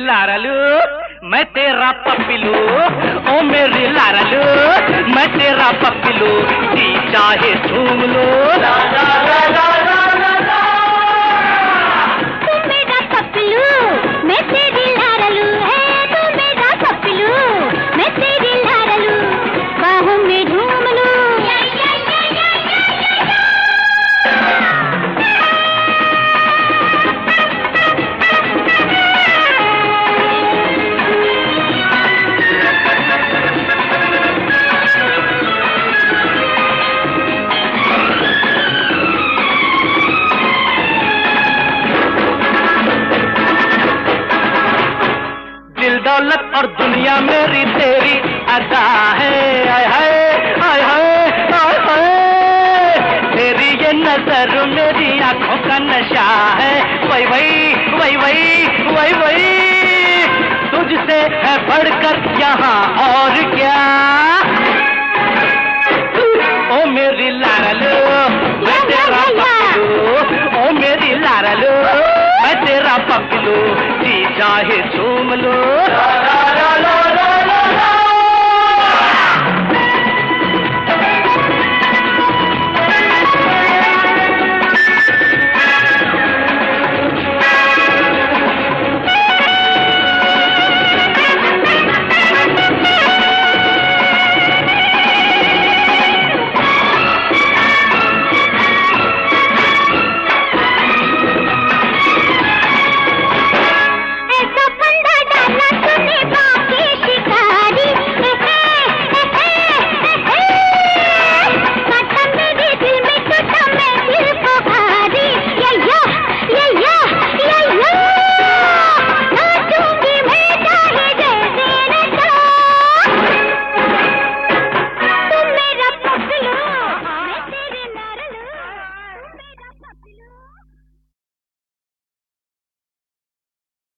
लारलू मैं तेरा पप्पिलू, ओ मेरी लारलू मैं तेरा पप्पिलू, जी चाहे झूम लो ला ला ला ला ला ला ला। तू मेरा पप्पिलू मैं तेरी लारलू है, तू मेरा पप्पिलू मैं तेरी लारलू, बाहों में झूम लूं। दौलत और दुनिया मेरी तेरी अदा है, आय हाय आय हाय आय हाय, तेरी ये नजर मेरी आंखों का नशा है, वही वही वही वही वही वही, तुझसे है बढ़कर यहाँ और क्या, ओ मेरी लारलू मैं तेरा पप्पिलू, ओ मेरी लारलू मैं तेरा पप्पिलू, जी चाहे झूम लो।